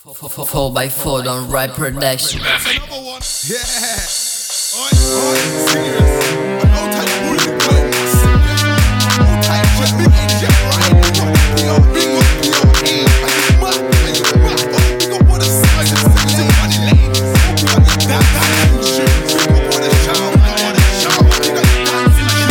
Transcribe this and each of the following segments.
4x4 don't write production. That's another one. Yeah. Alright, serious. An old type bullet guns. Old type jet, big age jet, right? Big up PRE. Are you mad? Are you mad? Oh, big up on the side of the money lane. Big up your dancing shoes. Big up on the shower. Big up on the shower. Big up your dancing shoes.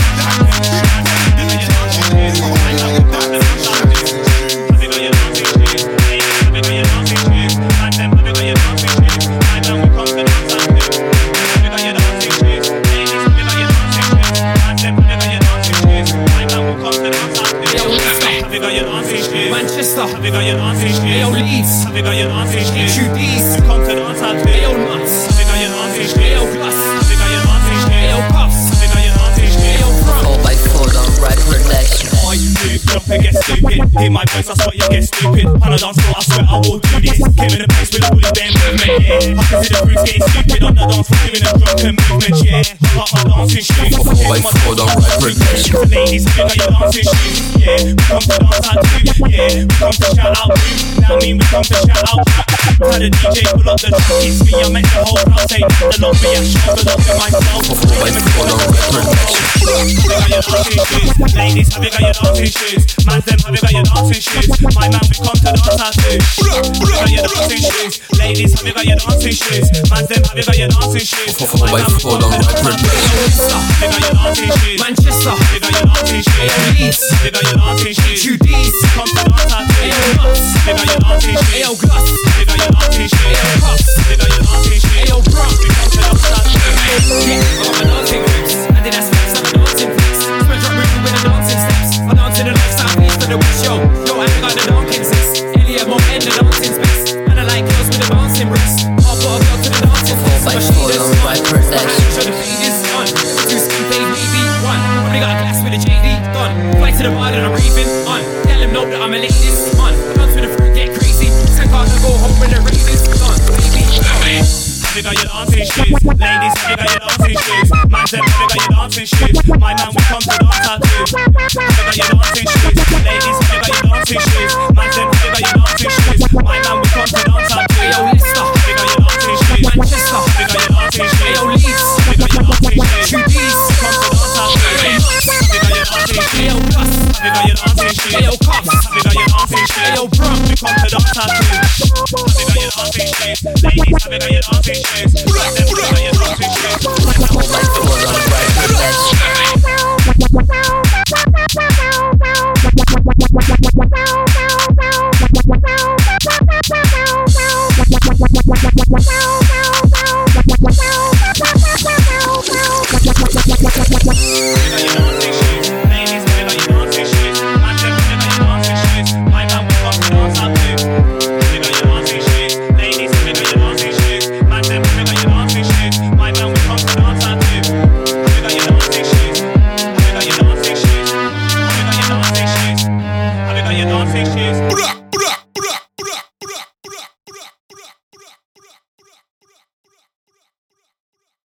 Manchester, have you got your dancing shoes? Ayo Leeds, have you got your dancing shoes? HUDs, come to dance out to. Ayo Nuts, have you got your dancing shoes? Ayo Plus, have you got your dancing shoes? Ayo Puffs, have you got your dancing shoes? Ayo Front 4x4 don't write production. Oh, you move, jump and get stupid. Hear my voice, I swear you get stupid. On a dance floor, I swear I will do this. Came in the place with a bully band movement, yeah. I can see the fruits getting stupid on the dance floor, doing a drunken movement, yeah. Got my dancing shoes. 4x4 don't write production. Ladies, have you got your dancing shoes? Yeah, we come to dance out too. Yeah, we come to shout out too. Now I mean we come to shout out. Had a DJ pull up the track, it's me, I make the whole crowd say the love reaction, the love in myself. 4x4 don't write production. Have you got your dancing shoes? Ladies, have you got your dancing shoes? Man, them, have you got your dancing shoes? My man, we come to dance out too. Have you got your dancing shoes? Ladies, have you got your dancing shoes? Man, them, have you got your dancing shoes? 4x4 don't write production. Have you got your dancing shoes? Manchester, have you got your dancing shoes? Leeds, have you got your dancing shoes? HUDs, come to dance out too. Ayo Nuts, have you got your dancing shoes? Ayo Glass, have you got your dancing shoes? Ayo Puffs, have you got your dancing shoes? Ayo Brum, we come to dance out too. Yeah, I got my dancing grips, and then that's flex, I'm a dancing flex. Spread drop moving with the dancing steps. I'm dancing the left side, east for the west, yo. Yo, I ain't got the dancing sense. Elliot Moore in the dancing space. And I like girls with the bouncing breasts. I'll put a girl to the dancing floor. 4x4 don't write production. Show the faders on. Two skin fade, maybe one. Only got a glass with a JD done. Fly to the bar and I'm raving on. Tell them no that I'm a latest on. Dance with the fruit, get crazy. Send cars and go home with the Ravens done, baby. Have you got your dancing shoes? Ladies, have you got your dancing shoes? Man, them, have you got your dancing shoes? My man, we come to dance out too. Have you got your dancing shoes? Ladies, have you got your dancing shoes? Man, them, have you got your dancing shoes? My man, we come to dance out too. Ayo Leicester, have you got your dancing shoes? Manchester, have you got your dancing shoes? Ayo Leeds, have you got your dancing shoes? HUDs, come to dance out too. Ayo Nuts, have you got your dancing shoes? Ayo Plus, have you got your dancing shoes? Ayo Puffs, have you got your dancing shoes? Ayo Brum, we come to dance out too. Have you got your dancing shoes? Ladies, have you got your dancing shoes? Man, them, have you got your dancing shoes? 4x4 don't write production. Have you got your dancing shoes?